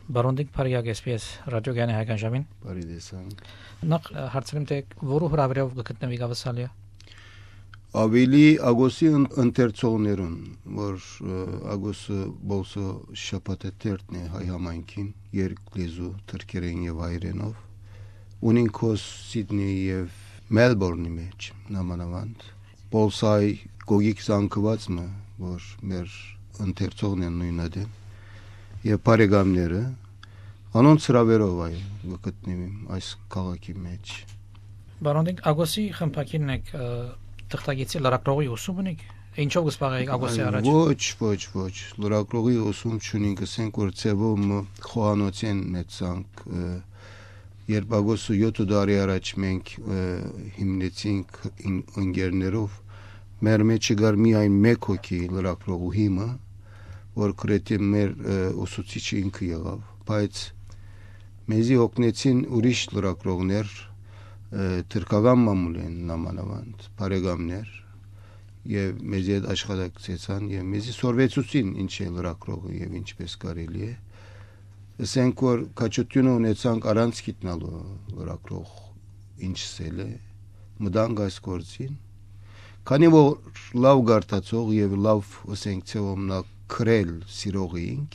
Բարոնդիկ Փարիագ SPS ռադիոգյանի հայկական ժամին Բարի տեսանք։ Նախ հարցնում թե որու հրավերով գտնվի գավասալիա Ավելի ագոսի ընթերցողներուն, որ ագոսը բոլսը շապատը տերտն է հայ համայնքին, երկու լեզու թրքերեն եւ հայերենով, ունին կոս Սիդնեի եւ Մելբորնի մեջ նամանավանդ, բոլսայ գոգիկ զանգվածը, որ մեր ընթերցողն են նույնադեմ, եւ բարեկամները, անոնց հրավերով այ գտնվիմ այս քաղաքի մեջ։ Բարոնդիկ ագոսի խմբակին եք թղթագիտի լրագրողի ուսում ունեք ինչով գսպաղեք ագոսի առաջ ոչ լրագրողի ուսում չունենք ասենք որ ծևով խոհանոցեն մեծանք երբ ագոսը 7 տարի առաջ մենք հիմնեցինք ընկերներով մեր մեջ գար միայն մեկ հոգի լրագրողուհիմը որ կրետի մեր ուսուցիչը ինքը եղավ բայց մեզի օգնեցին ուրիշ լրագրողներ թրքական մամուլ են նամանավանդ բարեկամներ եւ մեզի հետ աշխատակցեցան եւ մեզի սորվեցուցին ինչ է լրագրողը եւ ինչպես կարելի է ասենք որ կաչությունը ունեցանք առանց գիտնալու լրագրող ինչսել է մտանք այս գործին քանի որ լավ գարտացող եւ լավ ասենք ցեոմնա քրել սիրողինք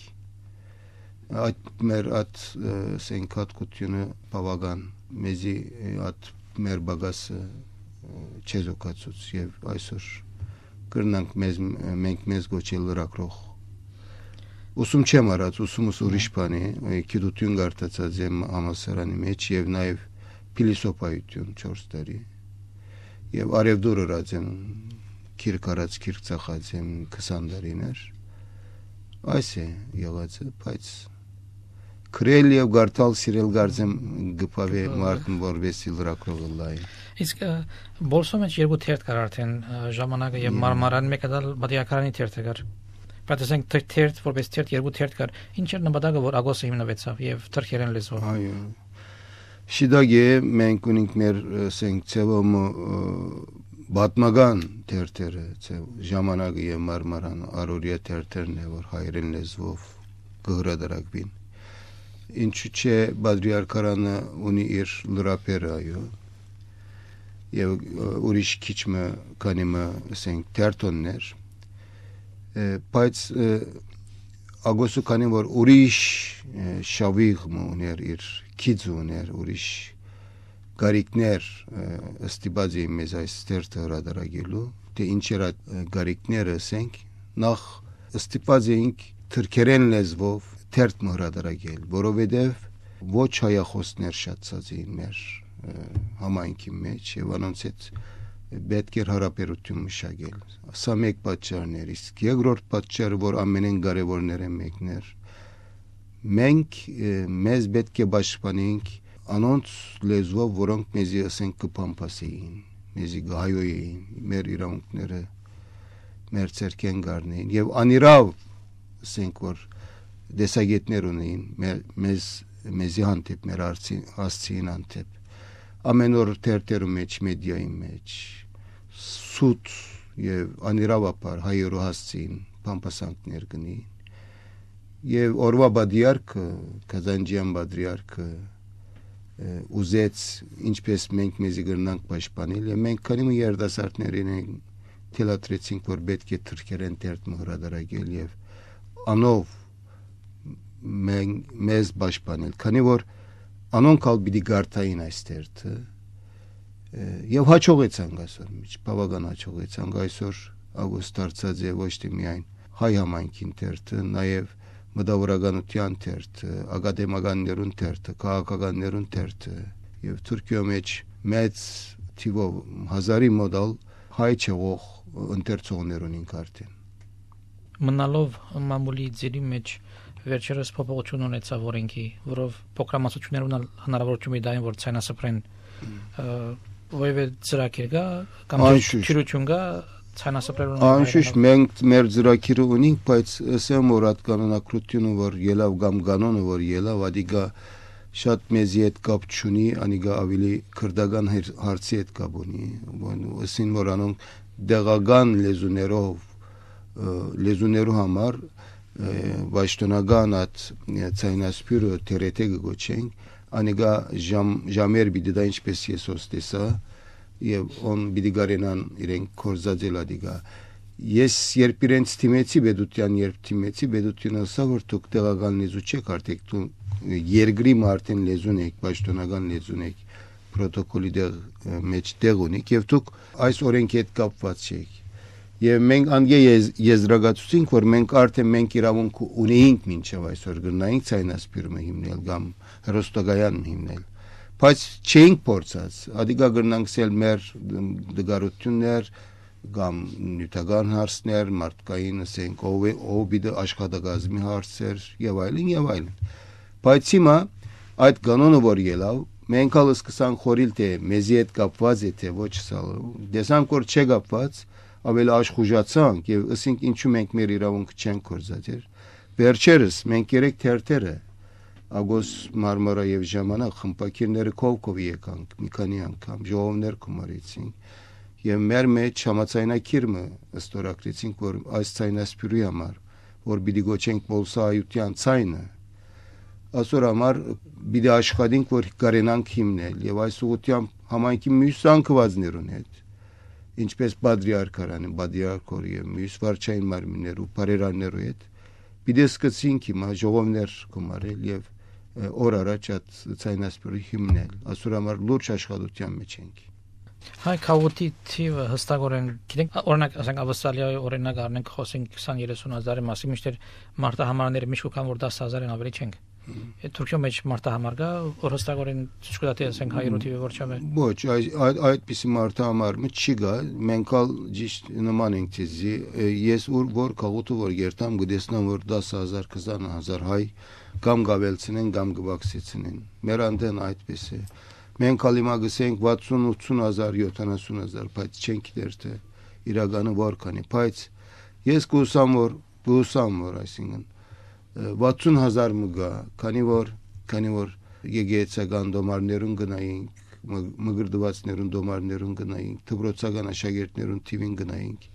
այդ մեր at ասենք հատկությունը բավական մեզի at մեր բագասը չեզոքացուց եւ այսօր կրնանք մենք մեզ գոչել լրագրող ուսում չեմ արած ուսումս ուրիշ բան է գիտություն գարտացած եմ համալսարանի մեջ եւ նաեւ փիլիսոփայություն 4 տարի եւ արևդուր արած եմ քիրք արած քիրք ծախած եմ 20 տարիներ այս է եղածը բայց Քրել եւ գարտալ սիրել գարձեմ գպավե մարդն որվեսի լրագրողը լայ իսկ բոլսո մեջ երկու թերթ կար արդեն ժամանակը եւ մարմարան մեկը դա բադիակարանի թերթը կար բայց ասենք թերթ որպես թերթ երկու թերթ կար ինչ էր նպատակը որ ագոսը հիմնվեցավ եւ թրքերեն լեզվով այո շիդագե մենք ունենք մեր ասենք ցեվում բատմական թերթերը ժամանակը եւ մարմարան արորիա թերթերն է որ հայերեն լեզվով գհրադարակվին ինչու՞ չէ բադրիարքարանը ունի իր լրապերը այո եւ ուրիշ քիչմը կանիմը ասենք թերթոններ բայց ագոսու կանին որ ուրիշ շավիղ ուներ իր քիչ ուներ ուրիշ գարիկներ ստիպազի մեզ այս թերթը հրադարագելու թե ինչ էր գարիկները ասենք նախ ստիպազինք թրքերեն լեզվով թերթ հրադարագել, որովհետև ոչ հայախոսներ շատացած էին մեր համայնքի մեջ եւ անոնց հետ պետք էր հարաբերություն մշակել։ Սա մեկ պատճառն էր, իսկ երկրորդ պատճառը, որ ամենեն կարևորները մեկն էր, մենք մեզ պետք է պաշտպանենք անոնց լեզվով, որոնք մեզի ասենք կփամփասեին, մեզի գահյոյին, մեր իրավունքները մեր ցերկեն գարնեին եւ անիրավ ասենք որ դեսագետներ ունեին մեզի հանդեպ մեր արցին հանդեպ ամեն օր թերթերում մեջ մեդիայի մեջ սուտ եւ անիրավապար հայերու հասցին փամփասանքներ գնին եւ օրվա բադիարքը կազանջյան բադրիարքը ուզեց ինչպես մենք մեզի գրնանք պաշտպանել եւ մենք քանի երդասարտներին թելատրեցինք որ պետք է թրքերեն թերթ հրադարագել եւ անով մեզ պաշտպանել քանի որ անոնք ալ պիտի գարտային այս թերթը եւ հաջողեցանք այսօր միջ բավական հաջողեցանք այսօր ագոստ դարձած է ոչ թե միայն հայ համայնքին թերթը նաեւ մտավորականության թերթը ակադեմիականներուն թերթը քաղաքականներուն թերթը եւ Թուրքիո մեջ մեծ թիվով հազարի մոդալ հայ չեղող ընթերցողներ ունենք արդեն մնալով մամուլի ձերի մեջ վերջերս փոփոխություն ունեցավ օրենքի, որով փոքրամասնություններ ունալ հնարավորություն ունի դային որ ցանասպրեն ովևէ ծրագիր կա կամ ճյուրություն կա ցանասպրելուն անշուշտ մենք մեր ծրագիրը ունենք, բայց ասեմ որ այդ կանոնակրությունը որ ելավ կամ կանոնը որ ելավ ադիգա շատ մեզի հետ կապ չունի, անիգա ավելի քրդական հարցի հետ կապ ունի, ասին որ անոնք դեղական լեզուներով լեզուներու համար Պաշտոնականat ցայնասպյուրը TRT գոչեն անիգա ժամեր բիդի դա ինչպես ես ոստեսա եւ on բիդի գարենան իրեն կորզածել ադիգա ես երբ իրենց թիմեցի բեդուտյան երբ թիմեցի բեդուտյանը ասա որ դուք տեղական լեզու չեք արդեք դու երկրի մարդեն լեզուն եք պաշտոնական լեզուն եք պրոտոկոլի դեղ մեջ տեղ ունեք եւ դուք այս օրենքի հետ կապված չեք եւ մենք անգե եզրակացուցինք որ մենք արդեն մենք իրավունք ունեինք մինչեւ այսօր գնայինք ցայնասպյուրը հիմնել կամ հրոստոգայան հիմնել բայց չենք փորձած ադիգա գրնանքսել մեր դգարություններ կամ նյութական հարցներ մարդկային ասենք ով բիդը աշխատակազմի հարցեր եւ այլն բայց հիմա այդ կանոնը որ ելավ մենք ալ սկսանք խորիլ թե մեզի հետ կապված է թե ոչ սա դեսանք որ չէ կապված ավելի աշխուժացանք եւ ասենք ինչու մենք մեր իրավունքը չենք կորզածեր վերջերս մենք երեք թերթերը Ագոս Մարմարա եւ ժամանակ խմբակիրները կողքով եկանք մի քանի անգամ ժողովներ կմարեցինք եւ մեր մեջ համացայնակիրը ստորագրեցինք որ այս ցայնասպյուրի համար որ պիտի գոչենք բոլսայության ցայնը ասոր համար պիտի աշխատենք որ կարենանք հիմնել եւ այս ուղղությամբ համայնքի մյուս անկվածներուն հետ ինչպես բադրիարքորի եւ մյուս վարչային մարմիններ ու բարերաններու հետ պիտի սկսենք հիմա ժողովներ կմարել եւ օր առաջ այդ ցայնասպյուրի հիմնել ասոր համար լուրջ աշխատության մեջ ենք Հայ քաոտի թիվը հստակորեն գիտենք օրինակ ասենք ավստրալիայի օրինակ առնենք խոսենք 20-30 հազարի մասին միշտ մարտահամարները միշտ կան որ 10,000-ն ավելի չենք Թուրքիո մեջ մարտահամար կա որ հստակորեն ճշգրտի ասենք հայրենի թիվը որ չեմ Ոչ այդպիսի մարտահամարը չի գա մենք ալ ճիշտ նման ենք ցեզի ես որ քաղուտը որ երթամ գտեսնամ որ 10,000 20,000 հայ կամ գավելցնեն կամ գվաքսեցնեն մեր անդեն այդպես է Մենք ալիմա գսենք 60-80,000 70,000 բայց չենք դեր թե իրականը որքան է բայց ես կուսամ որ այսինքն 60,000 մգա քանի որ եգեցական դոմարներուն գնայինք մգրդվածներուն դոմարներուն գնայինք դպրոցական աշակերտներուն թիվին գնայինք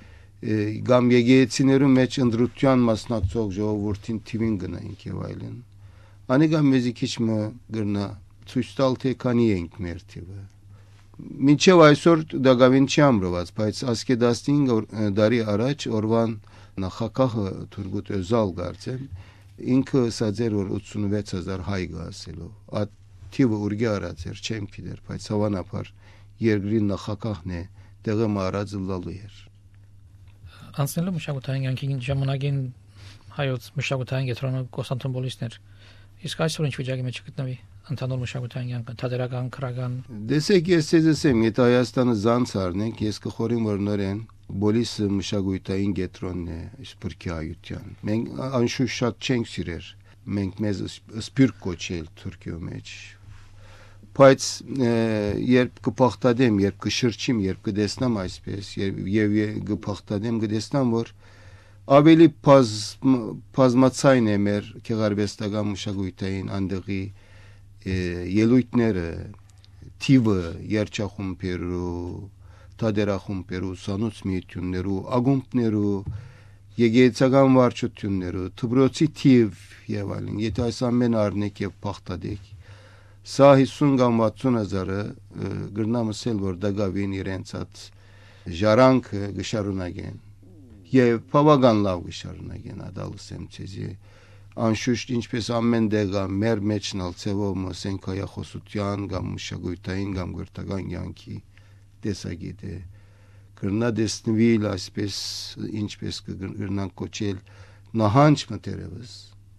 գամ եգեցիներուն մեջ ընդրության մասնակցող ժողովրդին թիվին գնայինք եւ այլն անիկա մեզի քիչ մը գրնա ցույց տալ թե քանի ենք մեր թիվը մինչև այսօր դակավին չի ամրված բայց ասկե 15 տարի առաջ օրվան նախագահը Թուրգուտ Özal գարցեն ինքը ասաձեր որ 86,000 հայ գասելով այդ թիվը ուրգի արած էր չեմ գիտեր բայց հավանաբար երկրի նախագահն է տեղը մարած լալու էր Անցնելով մշակութային անկին ժամանակին հայոց մշակութային կենտրոնը Կոստանդնուպոլիսն էր իսկ այսօր ինչ վիճակի մեջ գտնվի Անտանոր մշակութային անկան, թատերական, քրական Դեսեք ես ասեմ, եթե Հայաստանը զանց առնենք, ես կխորեմ որ նորեն բոլիսը մշակութային կենտրոնն է, սփյուռքի հայության։ Մենք անշուշտ շատ չենք սիրեր։ Մենք մեզ սփյուռք կոչել Թուրքիո մեջ։ Բայց երբ կփախտադեմ, երբ կշրջիմ, երբ կդեսնամ այսպես, եւ կփախտադեմ, կդեսնամ որ ավելի բազմացայն է մեր գեղարվեստական մշակութային անդեղի ելույթները թիվը երջախումբերու թադերախումբերու սանոց միություններու ագումբներու եգեցական վարչություններու դպրոցի թիվ եւ այլն եթե այս ամենը առնեք եւ փախտadեք սա 50 կամ 60,000-ը գրնամսել որ դակավին իրենց at ժարանքը գշարունակեն եւ բավական լավ գշարունակեն ադալսեմ ցեզի Անշուշտ ինչպես ամեն դեղա մեր մեջնալ ցևով ասենք հայախոսության կամ մշակութային կամ գրթական յանքի տեսակետ է կրնա դեսնվիլ այսպես ինչպես կգրնան կոչել նահանջ մտերևս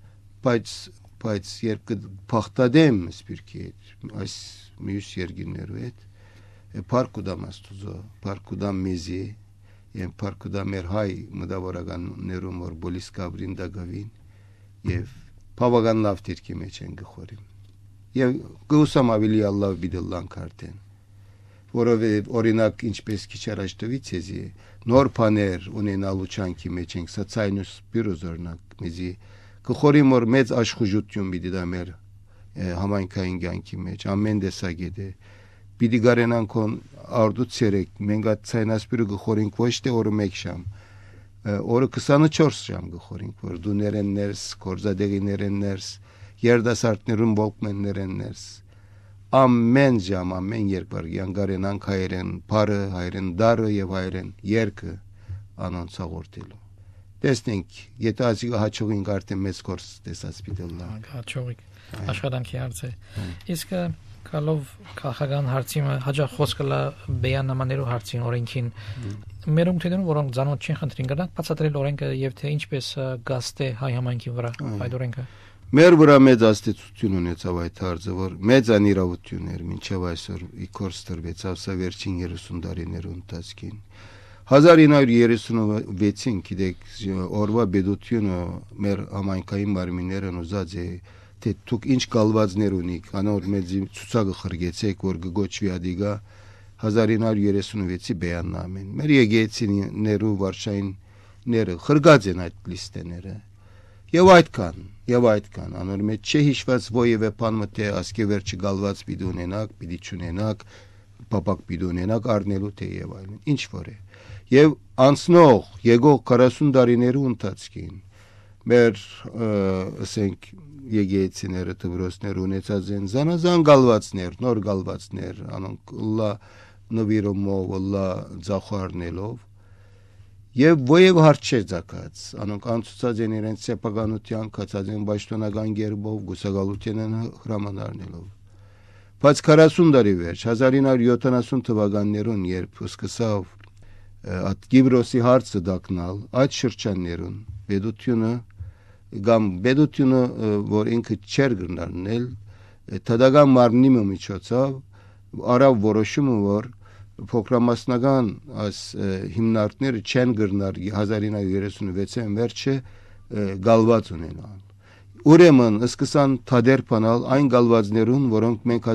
բայց երբ կփախտադեմ սպիրքի այս մյուս երկիներու հետ паркуда աստուծո паркуда մեզի եւ паркуда մեր հայ մտավորականներում որ բոլիս կաբրին դակավին Եվ բավական լավ դիրքի մեջ են գխորիմ Եվ գուսամ ավելի Ալլահ բիդլլան քարտեն Որովհետև օրինակ ինչպես քիչ առաջ տվից էզի նոր բաներ ունենալու չանքի մեջ ենք սա ցայնուս բյուրոզորնակ մեզի գխորիմ որ մեծ աշխուժություն պիտի դա մեր համայնքային կյանքի մեջ ամեն դեսագետ է պիտի գարենանք on արդուց երեք մենք այդ ցայնասպյուրը գխորինք ոչ թե օրը մեկ շամ օրը 24 ժամ գխորինք, որ դու ներեններս, կորզադեղիներեններս, երդասարտներուն բոլկմեններեններս, ամեն ժամ, ամեն երկար յանգարենանք հայերեն բարը, հայերեն դարը և հայերեն երկը անոնց հաղորդելու։ Տեսնենք, եթե ասիկը հաչողինք արդեն մեծ կորս տեսած պիտելլա։ Հաչողիկ, աշխատանքի հարց է։ Իսկ կալով քաղաքական հարցիմը հաջող խոսքլա բեյանամաներու հարցին օրենքին մեր ունկտերն որոնք ցանոթ չեն խնդրին կրնակ բացատրել օրենքը եւ թե ինչպես գաստե հայ համայնքի վրա այդ օրենքը մեր վրա մեծ աստեցություն ունեցավ այդ հարցը որ մեծ անիրավություններ մինչև այսօր իքորս տրվեցավ սա վերջին 30 տարիներու ընթացքին 1936-ին գիտեք օրվա բեդությունը մեր համայնքային մարմիններն ուզած է թե դուք ինչ կալվածներ ունիք անոր մեծ ցուցակը խրգեցեք որ գոչվի ադիգա 1936-ի բեյաննամեն մեր եկեցիներու վարշայինները խրգած են այդ լիստեները եւ այդքան անոր մեջ չի հիշված ովևէ բան մտե ասկեվերջի գալված պիտի ունենակ պիտի չունենակ պապակ պիտի ունենակ առնելու թե եւ այլն ինչ որ է եւ անցնող եկող 40 տարիներու ընթացքին մեր ասենք եկեցիները դպրոցներ ունեցած են զանազան գալվածներ նոր գալվածներ անոնք լա նվիրումով լա ձախարնելով եւ ովև հարց չէ ցակած անոնք անցուցած են իրենց սեփականության կացած են պաշտոնական գերբով գուսակալությանն հրամանարնելով բայց 40 տարի վերջ 1970 թվականներուն երբ սկսավ at Գիբրոսի հարցը դակնալ այդ շրջաններուն բեդությունը որ ինքը չեր գնալնել տադական մարմնի միջոցով արավ որոշումը որ փոքրամասնական այս հիմնարկները չեն գնալ 1936-ին վերջը գալված ունենալ ուրեմն սկսան թադերփանալ այն գալվածներուն որոնք մենք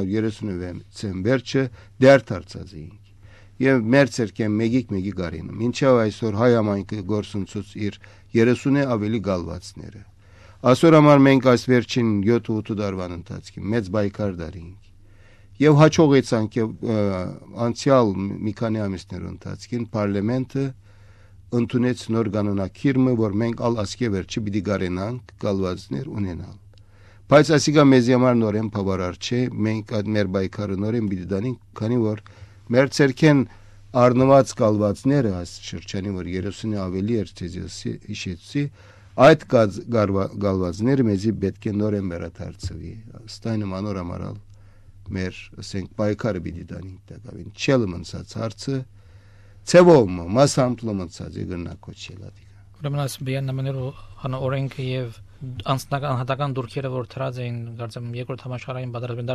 1936-ին վերջը դերթարցած էինք եւ մեր ցերկեն մեգիկ գարին մինչեւ այսօր հայ համայնքը գործունցուց իր 30-ը ավելի գալվածները այսօր համար մենք այս վերջին 7-8 տարվան ընթացքին մեծ բայկար դարինք եւ հաջողեցանք անցյալ մի քանի ամիսներ ընթացքին parlamento ընդունեց նոր կանոնակիրը որ մենք ալ ասկե վերջի պիտի գարենանք գալվածներ ունենալ բայց ասիկա մեզ համար նորեն բավարար չէ մենք այդ մեր բայկարը նորեն պիտի դանենք քանի որ մեր ցերկեն առնված գալվածները այս շրջանի որ 30-ը ավելի երթեզի իշեցի այդ գալվածները մեզի պետք է նորեն վերադարձվի ստայնը մանոր ամարալ մեր ասենք բայկարը պիտի դանենք դակավին չելմնցած հարցը ցևոմ մասամպլոմցած եղնակոչելա ուրեմն այս բիաննամաներու հան օրենքը եւ անձնական հատական դուրքերը որ թրած էին գարձեմ երկրորդ համաշխարհային պատերազմին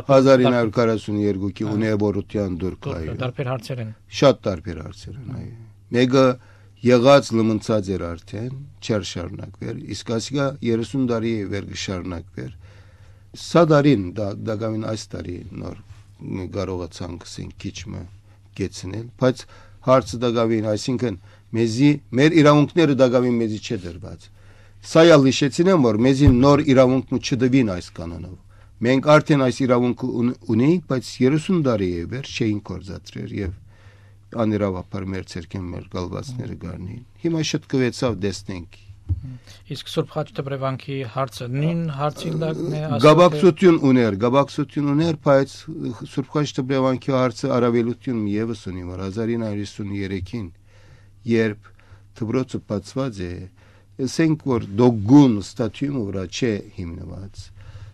1942-ի ունեբորության դուրքայ տարբեր հարցեր են շատ տարբեր հարցեր են այո մեկը եղած լմնցած էր արդեն չեր շարունակվեր իսկ ասիկա 30 տարի վեր գշարունակվեր սա դարին դակամին այս տարի նոր կարողացանք ասենք քիչմը գեցնել բայց հարցը դակավին այսինքն մեզի մեր իրավունքները դակավին մեզի չէ դրված սա յալիշեցինեմ որ մեզի նոր իրավունք չդվին այս կանոնով մենք արդեն այս իրավունքը ունենք բայց 30 տարի է վեր չէին կորզացրել եւ անիրավապար մեր ցերկեն մեր գալվածները գարնին հիմա շտկվեցավ դեսնենք իսկ Սուրբ Խաչ Դբրևանքի հարցը նույն հարցին դակն է գաբակցություն ուներ բայց Սուրբ Խաչ Դբրևանքի հարցը արավելություն եւս ունի որ 1953-ին երբ դպրոցը բացված է ասենք որ դոգուն ստատյուը վրա չէ հիմնված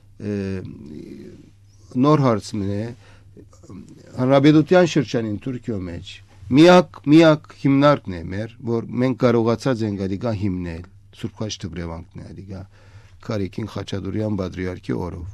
նոր հարցն է հանրապետության շրջանին Թուրքիո մեջ միակ հիմնարկն է մեր որ մենք կարողացած ենք ադիգա հիմնել Սուրբ Խաչ Դբրևանքն է ադիգա Կարիքին Խաչատուրյան Պատրիարքի օրով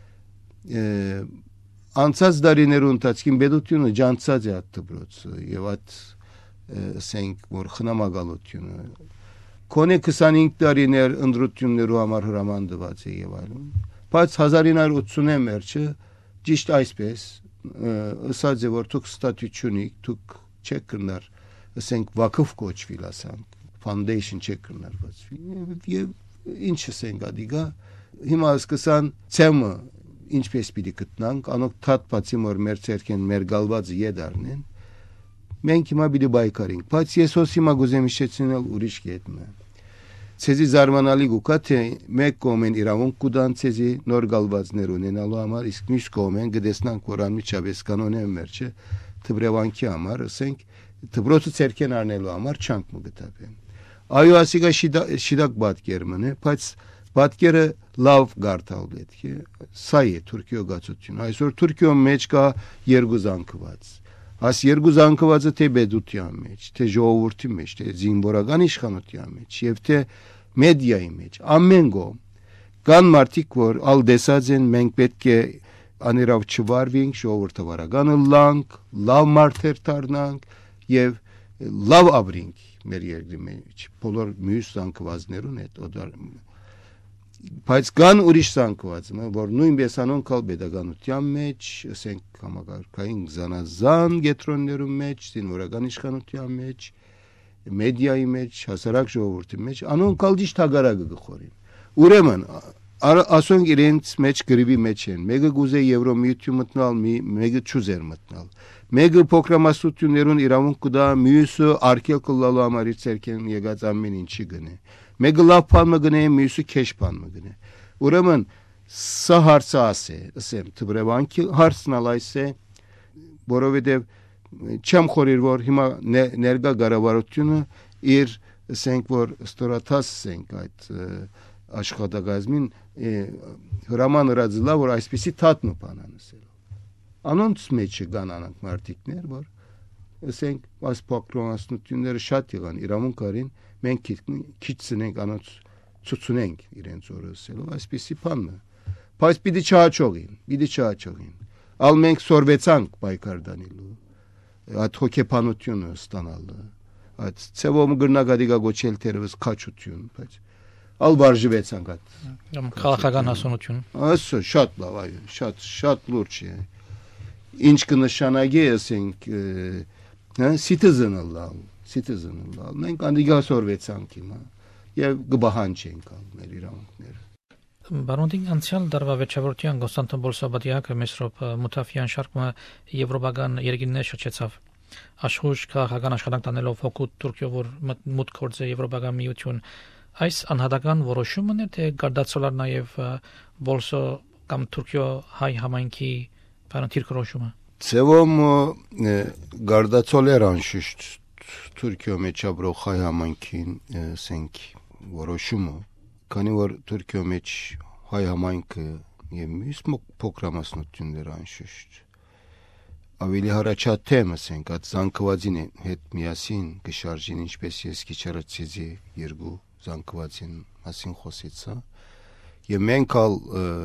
անցած դարիներու ընթացքին բեդությունը ջանցած է այդ դպրոցը եւ այդ ասենք որ խնամակալությունը Կոնե 25 տարիներ ընդրություններու համար հրամանդված է եւ այլն բայց 1980-ին վերջը ճիշտ այսպես ասած է որ դուք ստատուտյունիկ դուք չեք կնար ասենք վակֆ կոչվի ասենք foundation չեք կնար բացվի եւ ինչ ասենք ադիգա հիմա սկսան ցեմը ինչպես պիտի գտնանք անոք թաթ բացի որ մեր ցերկեն մեր գալվածը եդարնեն Menki bili baykaring. Patsi sosima guzemişetsinel urişki etme. Cezi zarmanali gukate mek komen iravun kudan cezi norgalvaz nerunen alo amar iskmiş komen gdesnan koranmi çabes kanonem merçe tıbrevanki amar senk tıbrotu serken arnelo amar çank mı gıtabe. Ayo asiga şidak batgermene pats batkere lav gartavletki sayı Türkiye gatsutun. Aysor Türkiye meçka yerguzankıvaz. As yerguzankıvazı te bedutyan meç, te jovurti meç, te zimboragan işkanutyan meç, yevte medya meç. Ammengo gan martik vor al desazen menkbetke anirav çvarving jovurta vara gan lang lav marter tarnang yev lav abring meriyergi meç. Polor müyüs zankıvaz nerunet odar Pats gan urish sankvaz ma vor nuim besanon kal bedagan utyan meç sen kamagar kain zanazan getronlerum meç sin voragan işkan utyan meç medya meç hasarak jovurtim meç anon kaldiş tagaragı khorin ureman ason girent meç gribi meçen mega guze euro miutumutnal mi mega chuzer matnal mega pokramasutünlerun iravun kuda müyüsü arkel kullalu amarit serken yegazammenin çigene Megalav panmagine müyüsü keş panmagine. Uramın sahar saase, sem tıbrevanki harsnalayse borovedev çam khorir vor hima nerga garavarotyunu ir senk vor storatas senk ait aşkada gazmin raman razıla vor aspisi tatnu pananısel. Anon smeçi gananak martikner vor. Senk vas pokromasnutünleri şat yagan iramun karin men kitsenek anot tutsunek iren zoruselo aspisi panna pas bidi çağa çoğin al menk sorvetsank baykardanilo at hoke panotyonu stanalı at sevom gırnagadiga goçel tervis kaçutyun al barjı vetsank at kalakagan asonutyun aso şatla vay şat lurçi inçkını şanage senk citizen Allah men kandiga sorvetsanki ma եւ գբահանչենք մերիրանքներ Բարոնտին անցյալ դարվա վեճավորության Կոստանտին Բոլսաբադյակը Մեսրոպ Մութաֆյան շարքը եվրոպական երկիրներ շրջեցավ աշխուժ քաղաքական աշխատանք տանելով հոգուտ Թուրքիա որ մուտք գործե եվրոպական միություն այս անհատական որոշումն է թե գարդացոլար նաև Բոլսո կամ Թուրքիա հայ համայնքի բանտիր կրոշումը Ծևոմ գարդացոլեր անշուշտ Türkiye meçabro hay hamankin senk voroşumu kani var Türkiye meç hay hamankı yemiş mok programasını tünler anşuşt avili haraçat tema senk at zankvazine het miyasin gşarjinin spesiyski çaratsizi yergu zankvazin masin xositsa yemenkal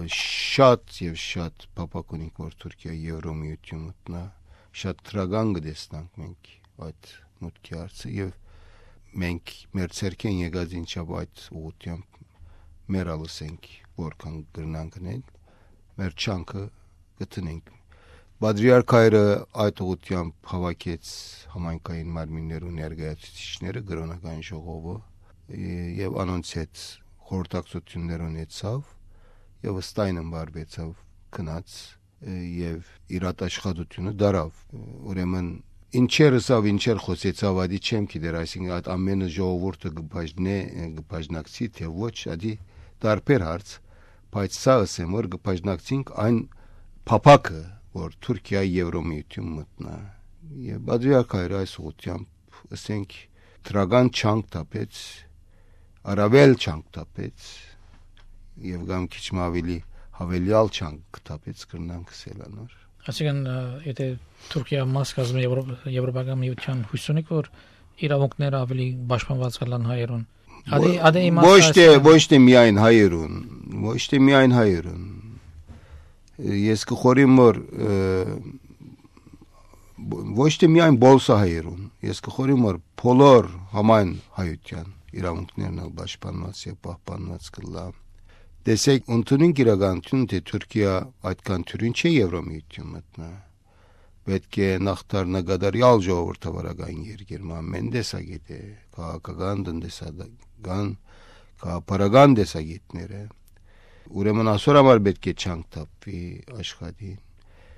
şat papakunik var Türkiye Euromiyutumutna şat tragangı destank menk at mutkiarsı yev menk merserken yegazin çabayt uğutyam meralı senk borkan gırnankınen merçankı gıtınenk badriyar kayrı ayt uğutyam havakets hamankayın marminleru nergayat tişneri gıronakan jogobu yev anonset hortak sotünleru netsav yev staynen barbetsav kınats yev irat aşkadutunu darav uremen Ինչերսավ ինչեր խոսեցավ ադի չեմ գիտեր այսինքն այդ ամենը ժողովուրդը գպաժնակցի թե ոչ ադի տարբեր հարց բայց սա ասեմ որ գպաժնակցինք այն փափակը որ Թուրքիա Եվրոմիություն մտնա եւ բادرիարքայր այս ուղությամբ ասենք տրագան չանք տապեց արավել չանք տապեց եւ գամ քիչ ավելի հավելյալ չանք տապեց կրնանք սելանոր Այսինքն եթե Թուրքիա մաս կազմի եվրոպական միության հույսունիկ որ իրավունքները ավելի պաշտպանված կլան հայերուն ոչ թե միայն հայերուն ես կխորիմ որ ոչ թե միայն բոլսա հայերուն ես կխորիմ որ բոլոր համայն հայության իրավունքներն պաշտպանված եւ պահպանված կլան Desek untunun giragantunun te Türkiye aytkan türün çe Evromiyutyum mıtna. Betke naktarına kadar yalca orta varagan yer girman mendesa gide. Ka kagandın desa gan ka paragan desa gitnere. Ureman asora var betke çank tapvi aşkadin.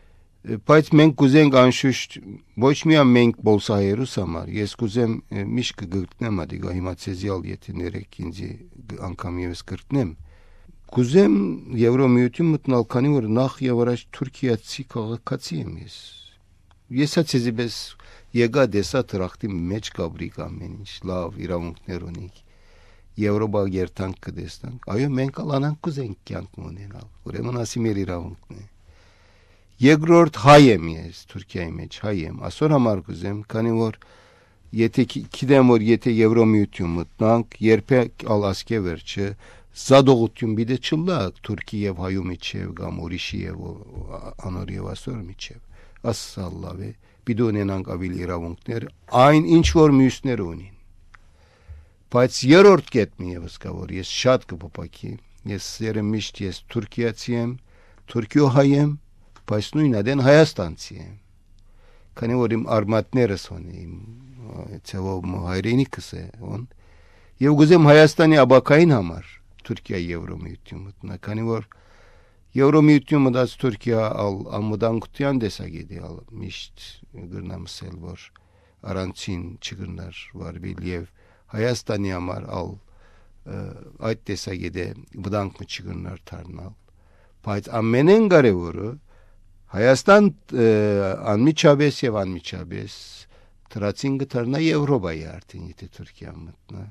Բայց մենք կուզենք անշուշտ ոչ միայն մենք բոլսահայերուս համար, ես կուզեմ միշտ կգտնեմ ադիգա հիմա ցեզիալ եթե ներեք ինձ անգամ եւս կգտնեմ կուզեմ Եվրոմիություն մտնալ քանի որ նախ եւ առաջ Թուրքիացի քաղաքացի եմ ես ցեզիբես եկա դեսա տրախտի մեջ կաբրիկ ամեն ինչ լավ իրավունքներ ունի Եվրոպա երթանք կդեսնանք այո մենք ալանանք կուզենք կյանք ունենալ ուրեմն ասի մեր իրավունքն է Երկրորդ հայ եմ ես Թուրքիայի մեջ հայ եմ ասոր համար կուզեմ քանի որ եթե գիտեմ որ եթե Եվրոմիություն մտնանք երբեք ալասկե վերջը զադողություն բիդե չլակ Թուրքի եւ հայու միջև կամ ուրիշի եւ անոր եւ ասոր միջև ասալլավե բիդո ունենանք ավելի իրավունքներ այն ինչ որ մյուսներ ունին բայց երրորդ կետն եւս կա որ ես շատ կփոփակի ես սերը միշտ ես Թուրքիացի եմ Թուրքիո հայ եմ բայց նույն adեն Հայաստանցի եմ քանի որ իմ արմատներս ունի ցավով հայրենիքս է on եւ գուզեմ Հայաստանի աբակային համար Թուրքիա Եվրոմիություն մտնա քանի որ Եվրոմիություն մտած Թուրքիա ամուդանկության դեսագետի միշտ գրնամսել որ առանցին չգրնար վարվել եւ Հայաստանի համար այդ դեսագետի վտանգ չգրնար դառնալ բայց ամենեն կարևորը Հայաստան անմիջապես եւ անմիջապես դրացին գտնա Եվրոպայի արդեն եթե Թուրքիա մտնա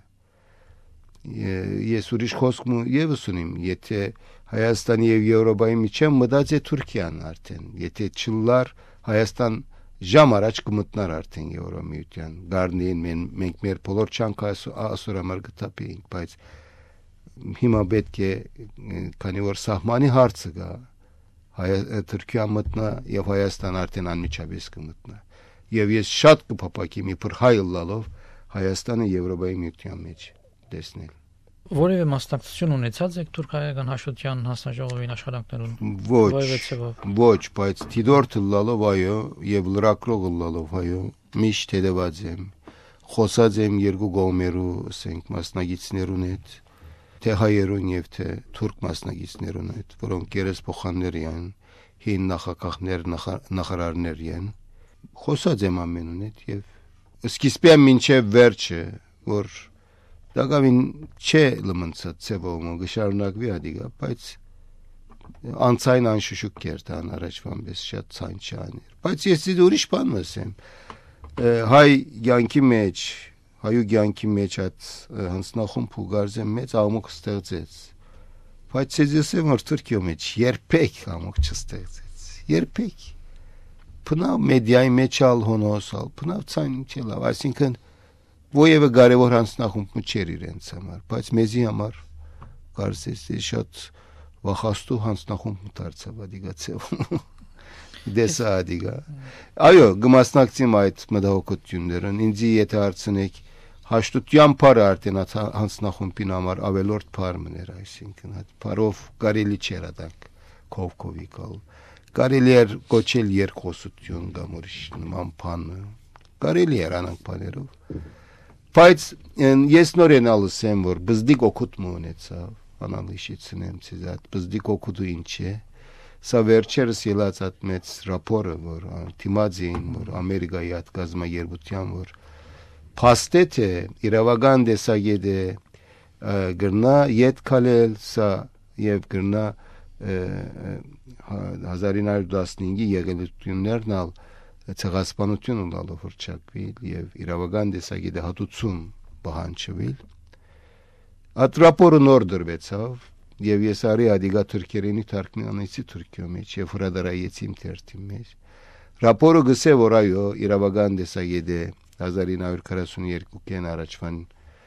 ես ուրիշ խոսք եւս ունիմ եթե Հայաստանի եւ Եվրոպայի միջև մտած է Թուրքիան արդեն եթե չլար Հայաստան ժամ առաջ կմտնար արդեն Եվրոմիության գարնին մենք մեր բոլոր չանք ասորամար գտապեինք բայց հիմա պետք է քանի որ սահմանի հարցը կա Թուրքիա մտնա եւ Հայաստան արդեն անմիջապես կմտնա եւ ես շատ կփոփակի մի փր հայ լալով Հայաստանը Եվրոպայի միության մեջ տեսնել որևէ մասնակցություն ունեցած եք թուրքայական հաշտության հանձնաժողովին աշխատանքներուն ոչ բայց դիդորտ լալով այո եւ լրակրող լալով այո միշտ հետեված եմ խոսած եմ երկու կողմերու ասենք մասնագետներուն հետ թե հայերուն եւ թե թուրք մասնագետներուն հետ որոնք երեսփոխաններ են հին նախագահներ նախարարներ են խոսած եմ ամենուն հետ եւ սկիզբը մինչեւ վերջը որ դակավին չէ լմնցած ծեվում գշարունակվի ադիգա բայց անցայն անշուշուկ կերտան առաջվան պես շատ ցայն չաներ բայց ես ուրիշ բան ասեմ հայ յանքի մեջ հայու յանքի մեջ այդ հանձնախումբ ու գարզեմ մեծ ամոք ստեղծեց բայց ես եմ որ Թուրքիո մեջ երբեք ամոք չստեղծեց երբեք բնավ մեդիայի մեջ ալ հոնոսալ բնավ ցայն չելավ այսինքն Ոևը կարևոր հանձնախումբ չէր իրենց համար, բայց մեզի համար կարծես շատ վախաստու հանձնախումբ դարձավ ադիգացավ։ Դեսա ադիգա։ Այո, գմասնակցիմ այդ մտահոգություններն, ինձ եթե հարցնեք հաշտության բարը արդեն հանձնախումբին համար ավելորդ բար մներ, այսինքն այդ բարով կարելի չէր ադանք կովկովի կալ։ Կարելի էր կոչել երկխոսություն կամ ուրիշ նման բան, կարելի էր անանք բաներով։ Բայց ես նորեն ալսեմ որ բզդիկ օգուտ ունեցավ անալիշիցնեմ ցեզ այդ բզդիկ օգուտը ինչ է սա վերջերս ելած այդ մեծ ռապորը որ թիմածին որ Ամերիկայի այդ գազամերբության որ փաստեթե իրավական դեսագետը գրնա յետ քալել սա եւ գրնա 1915-ի եղելություններն ալ ցեղասպանություն ունալով հրճակվել եւ իրավական դեսագետը հատուցում բանջվել այդ ռապորը նոր դրվեցավ եւ ես արի ադիգա թուրքերենի թարգմանեցի Թուրքիո մեջ եւ հրադարայեցիմ թերթի մեջ ռապորը գսե որ այո իրավական դեսագետը 1942-ին առաջվան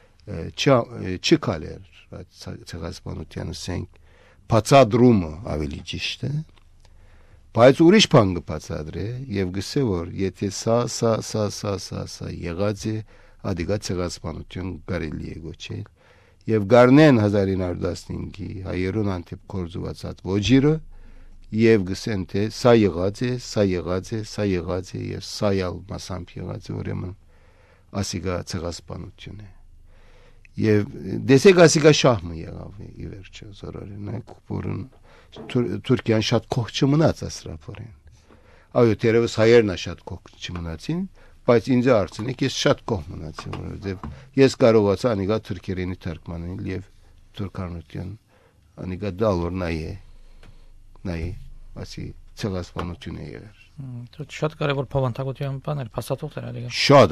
չկալեր ցեղասպանության ասենք բացադրումը ավելի ճիշտ է բայց ուրիշ բան կբացադրե եւ գսե որ եթե սա եղած է ադիգա ցեղասպանություն կարելի է գոչել եւ գարնեն 1915-ի հայերուն անտիպ կորզուածած ոչիրը եւ գսեն թե սա եղած է եւ սա ալ մասամբ եղած է ուրեմն ասիգա ցեղասպանություն է եւ դեսեգ ասիգա շահմը եղավ ի վերջո զորորինակ որն Թուրքիան շատ կողջ մնաց այս ռապորին այո թերևս հայերն է շատ կող չմնացին, բայց ինձ արցին եք ես շատ կող մնացի, որովհետև ես կարողացա անիգա թուրքերենի թարգմանել եւ թուրքանության անիգա դալոր նայ ասի ցեղասպանություն է եղել։ Դու շատ կարևոր փոխանցագության բաներ, փաստաթուղթեր ալիգա։ Շատ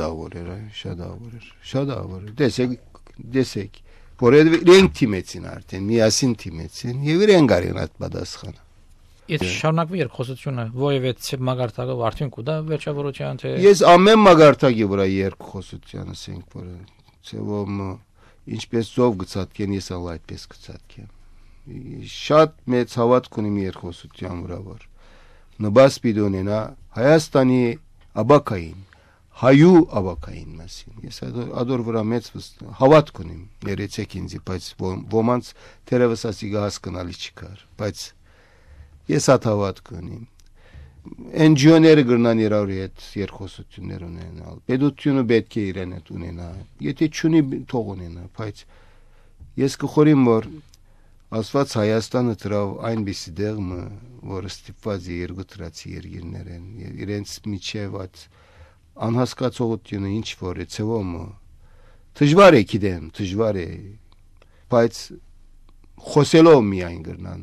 ավոր էր։ Տեսեք, որովհետև իրենք թիմեցին արդեն, միասին թիմեցին եւ իրենք արին այդ պատասխանը։ Այդ շարունակվի երկխոսությունը, որևէ մագարտակով արդյունք ու դա վերջավորության թե Ես ամեն մագարտակի վրա երկխոսության ասենք, որ ցեվում ինչպես ծով գծածկեն, ես ալ այդպես գծածկեմ։ Շատ մեծ հավատք ունիմ երկխոսության վրա, որ նպաստ պիտի ունենա Հայաստանի աբակային, հայու աբակային մասին։ Ես ադոր վրա մեծ հավատք ունիմ, ներեցեք ինձ, բայց ոմանց թերևս ասի հասկանալի չկար, բայց ես այդ հավատք ունիմ։ NGO-ները գրնան իրար հետ երկխոսություններ ունենալ, պետությունը պետք է իրեն հետ ունենա, եթե չունի թող ունենա, բայց ես կխորիմ, որ Ասված Հայաստանը դրավ այնպիսի դեղմը, որ ստիպված է երկու տրացի երկիրներ են, իրենց միջև այդ անհասկացողությունը ինչ որ է ցեվում, դժվար է գիտեմ, դժվար է, բայց խոսելով միայն գրնան,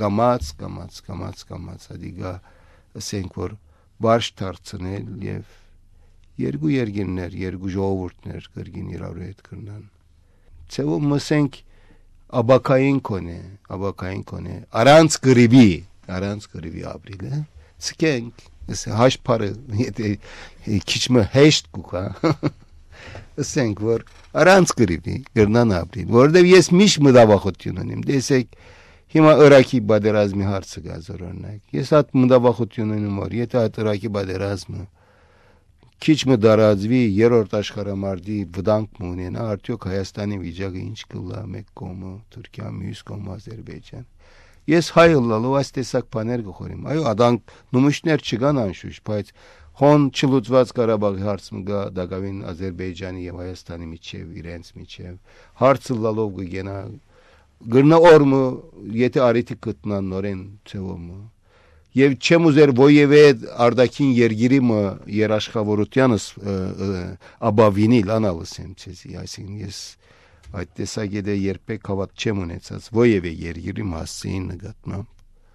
գամած, ադիգա ասենք որ բարշ դարձնել եւ երկու երկիրներ, երկու ժողովուրդներ գրգին իրար հետ գրնան։ Ցեվում ասենք աբակային կոնե առանց գրիվի ապրիլ է ցկենք հաշփարը եթե քիչմը հեշտ կուկա ասենք որ առանց գրիվի գրնան ապրիլ որովհետև ես միշտ մտավախություն ունեմ տեսեք հիմա Իրաքի բادرազմի հարցը գազորոնակ ես այդ մտավախություն ունեմ որ եթե այդ Իրաքի բادرազմը քիչ մը դարածվի երրորդ աշխարհամարտի վտանգ ունենա արդյոք Հայաստանի վիճակը ինչ կլա մեկ կողմը Թուրքիա մյուս կողմը Ադրբեջան ես հայ լալու այս տեսակ բաներ գխորիմ այո ադանք նումիշներ չկան անշուշտ բայց հոն չլուծված Ղարաբաղի հարցը գա դակավին Ադրբեջանի եւ Հայաստանի միջև իրենց միջև հարցը լալով կգենա գրնա օրմը եթե արիթի գտնան նորեն ցեվում Եվ չեմ ուզեր ոյևէ արդակին երգիրիմը երաշխավորությանս աբավինիլ անալսեմ ցեզի այսին ես այդ տեսակետը երբեք հավատ չեմ ունեցած ոյևէ երգիրիմ հասցին նկատմամբ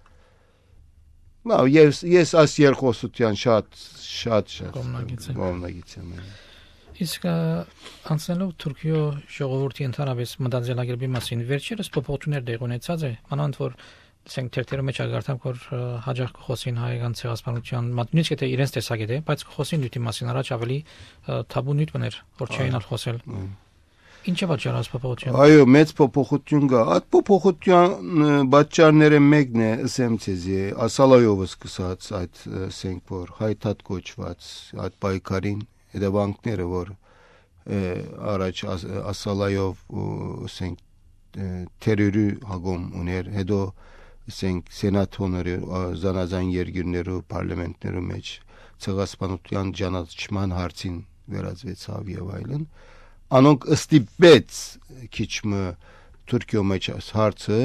Լավ ես աս երկխոսության շատ կողմնակից եմ Իսկ անցնելով Թուրքիո ժողովրդի ընդհանրապես մտածելակերպի մասին վերջերս փոփոխություններ դեղ ունեցած է մանավանդ որ Սենք թերթերում մեջ ագարտանք որ հաջող կխոսին հայկական ցեղասպանության մատնից եթե իրենց տեսակետ է բայց կխոսին դիտի մասին առաջ ավելի թաբու նյութ բներ որ չէին ալ խոսել Ինչ է պատճառը փոփոխություն Այո մեծ փոփոխություն կա այդ փոփոխության պատճառները մեկն է ասեմ ցեզի ասալայովը սկսած այդ ասենք որ հայտատ կոչված այդ պայքարին հետևանքները որ առաջ ասալայով ասենք terörü հագում ուներ հետո ասենք սենատորները զանազան երկիրներու պարլամենտներու մեջ ցեղասպանության ճանաչման հարցին վերածվեցավ եւ այլն անոնք ստիպեց քիչմը Թուրքիո մեջ հարցը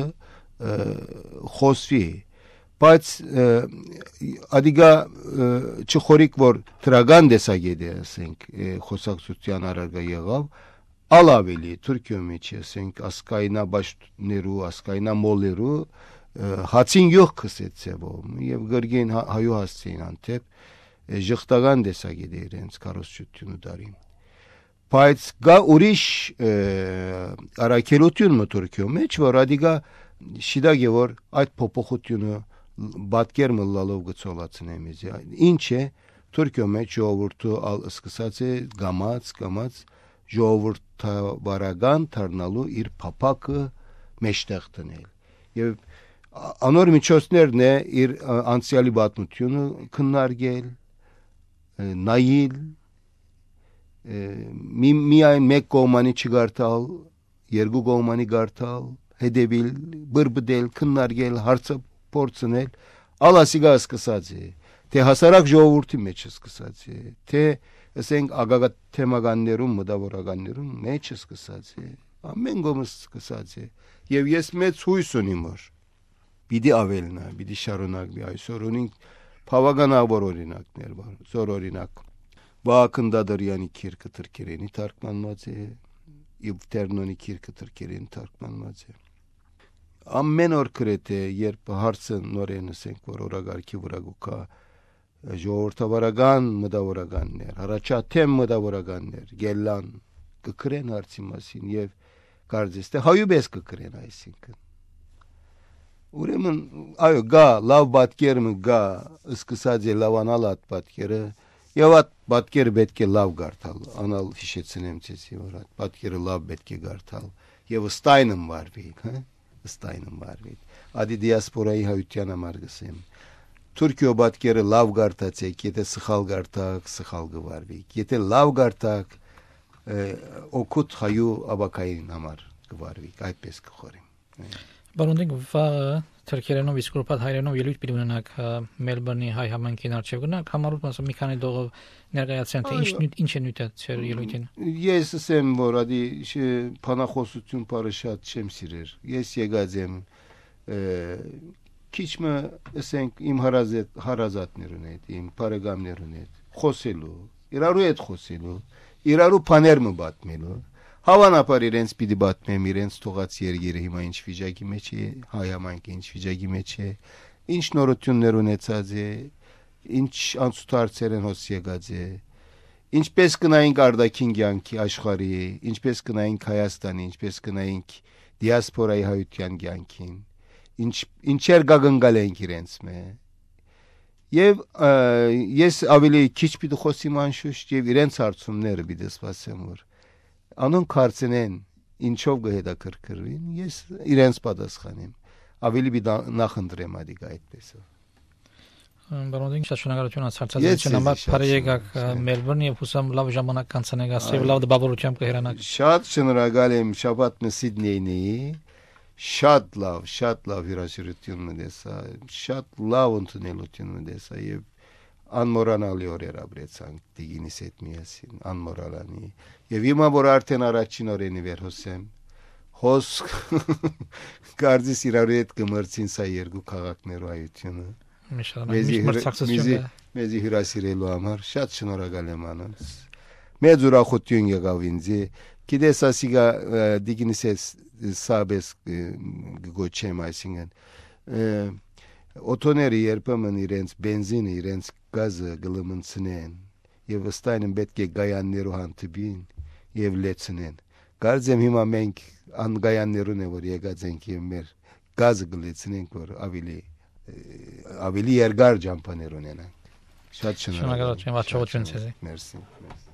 խոսվի բայց ադիգա չխորիկ որ դրական դեսագետ է ասենք խոսակցության արագա եղավ Ալավելի Թուրքիո մեջ ասենք ասկայնաբաշտներու ասկայնամոլերու հացին յող քսեցեվում եւ գրգին հայու հասցին անտեպ ժխտական դեսագետ իրենց կարողությունը դարին բայց գա ուրիշ արակելություն Թուրքիո մեջ որ ադիգա շիդագե որ այդ փոփոխությունը բատկերմը լալով գծոլացնեմ ինչ է Թուրքիո մեջ ժողովուրդը սկսած է գամած ժողովրդավարական դառնալու իր փափակը մեջտեղ տնել եւ անոր միջոցներն է իր անցյալի պատմությունը քննարկել նայել միայն մեկ կողմանի չգարտալ երկու կողմանի գարտալ հետևել բրբդել քննարկել հարցը փորձնել ալասիգա սկսած է թե հասարակ ժողովրդի մեջ սկսած է թե ասենք ագագատ թեմականներում մտավորականներում մեջ սկսած է ամեն գոմս սկսած է եւ ես մեծ հույս ունիմ որ պիտի ավելնա պիտի շարունակվի այսօր ունենք Pavaganavor orinaklar var. Zor orinak. Vakındadır yani kirkıtır kireni tarkmanmazı. İvternoni kirkıtır kireni tarkmanmazı. Ammenor krete yer paharsın noreni senk var oragar ki vuraguka. Jorta varagan mı da varagan ner. Haraça tem mı da varagan ner. Gellan. Kıkren harsimasin yev. Karzeste hayubes kıkren aysinkın. Uremin ayo ga lav batker mi ga ıskısace lavan alat batkeri yavat batker betke lav gartal anal fişetsin emçesi varat batkeri lav betke gartal yev ıstaynım var beyik ıstaynım var beyik adi diasporayı ha ütyana margısıyım Türkiye batkeri lav gartatsek yete sıkhal gartak sıkhalgı var beyik yete lav gartak okut hayu abakayın amar var beyik aypes kıkorim Բարոնիկ վաղը Թուրքերենով իսկ ուրբաթ հայերենով ելույթ պիտի ունենաք Մելբուրնի հայ համայնքին արչև գնաք համառոտ մասը մի քանի դողով ներկայացրեն թե ինչ է նյութը ծեր ելույթին Ես ասեմ որ ադի փանախոսություն բարշատ չեմ սիրեր ես եկած եմ քիչ մը ասենք իմ հարազատներուն հետ իմ բարեկամներուն հետ խոսելու իրարու հետ խոսելու իրարու բաներ մը պատմելու Havanapar իրենց պիտի պատմեմ իրենց թողած երգերը հիմա ինչ վիճակի մեջ է հայամանքը ինչ վիճակի մեջ է ինչ նորություններ ունեցած է ինչ անցուդարձեր են հոս եկած է ինչպես կնայինք արդակին կյանքի աշխարհի ինչպես կնայինք Հայաստանի ինչպես կնայինք դիասպորայի հայության կյանքին ինչեր գագնգալ ենք իրենց մե եւ ես ավելի քիչ պիտի խոսիմ անշուշտ եւ իրենց հարցումները պիտի սպասեմ որ Անոնք կարծենեն ինչով կհետաքրքրվին ես իրենց պատասխանեմ ավելի մի նախընտրեմ ադիգա այդպեսով Բարոնիկ շատ շնորհակալություն ասացածին համար բարեկակ Մելբուրն եւ հուսամ լավ ժամանակ կանցնեք ասել լավ դպավորությամբ կհերանաք Շատ շնորհակալ եմ շաբաթը Սիդնեյի շատ լավ հյուրասիրություն մտեսա շատ լավ ընդունելություն մտեսա եւ անմոռանալի օրեր ապրեցանք դիգինիս հետ միասին անմոռանալի եւ հիմա որ արդեն առաջին օրենի վեր հոսեմ հոս կարծես իրար հետ կմրցին սա երկու քաղաքներու այությունը մեզի հյուրասիրելու համար շատ շնորհակալ եմ անոնց մեծ ուրախություն եղավ ինձ գիտես ասիգա դիգինիս հետ սաբես գոչեմ այսինքն Օտոները երբեմն իրենց բենզինը, իրենց գազը գլմնցնեն եւ վստահ եմ պետք է գայաններու հանդիպին եւ լեցնեն։ Կարծեմ հիմա մենք անգայաններուն է որ եկած ենք եւ մեր գազը գլեցնենք որ ավելի երկար ճամփաներ ունենանք։ Շատ շնորհակալ եմ։ Շնորհակալություն, ողջույն ցեզ։ Մերսի։